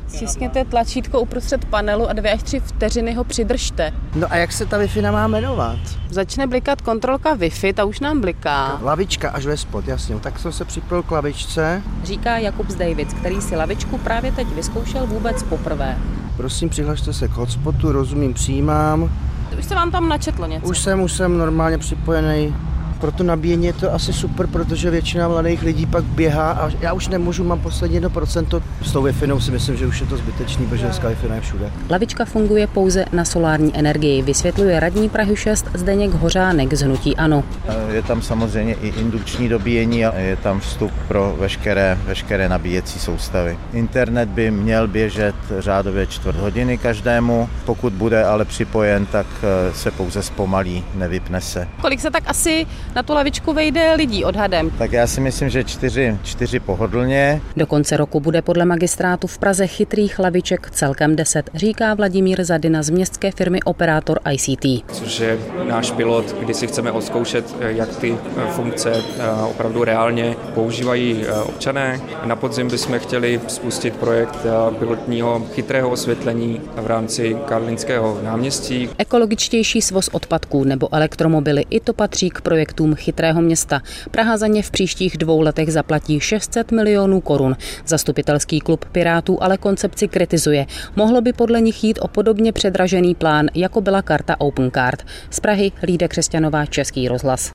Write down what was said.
Stiskněte tlačítko uprostřed panelu a 2 až 3 vteřiny ho přidržte. No a jak se ta Wi-Fi má jmenovat? Začne blikat kontrolka Wi-Fi, ta už nám bliká. Lavička až ve spod, jasně. Tak jsem se připojil k lavičce. Říká Jakub Zdejvic, který si lavičku právě teď vyzkoušel vůbec poprvé. Prosím, přihlašte se k hotspotu, rozumím, přijímám. Už se vám tam načetlo něco? Už jsem normálně připojený. Pro to nabíjení je to asi super, protože většina mladých lidí pak běhá a já už nemůžu, mám poslední 1%. S tou Wi-Fi si myslím, že už je to zbytečný, protože dneska Wi-Fi je všude. Lavička funguje pouze na solární energii, vysvětluje radní Prahy 6 Zdeněk Hořánek z hnutí ANO. Je tam samozřejmě i indukční dobíjení a je tam vstup pro veškeré nabíjecí soustavy. Internet by měl běžet řádově 1/4 hodiny každému, pokud bude ale připojen, tak se pouze zpomalí, nevypne se. Kolik se tak asi na tu lavičku vejde lidí odhadem? Tak já si myslím, že 4 pohodlně. Do konce roku bude podle magistrátu v Praze chytrých laviček celkem 10, říká Vladimír Zadina z městské firmy Operátor ICT. Což je náš pilot, kdy si chceme odzkoušet, jak ty funkce opravdu reálně používají občané. Na podzim bychom chtěli spustit projekt pilotního chytrého osvětlení v rámci Karlínského náměstí. Ekologičtější svoz odpadků nebo elektromobily, i to patří k projektům chytrého města. Praha za ně v příštích 2 letech zaplatí 600 milionů korun. Zastupitelský klub Pirátů ale koncepci kritizuje. Mohlo by podle nich jít o podobně předražený plán, jako byla karta Opencard. Z Prahy Lída Křesťanová, Český rozhlas.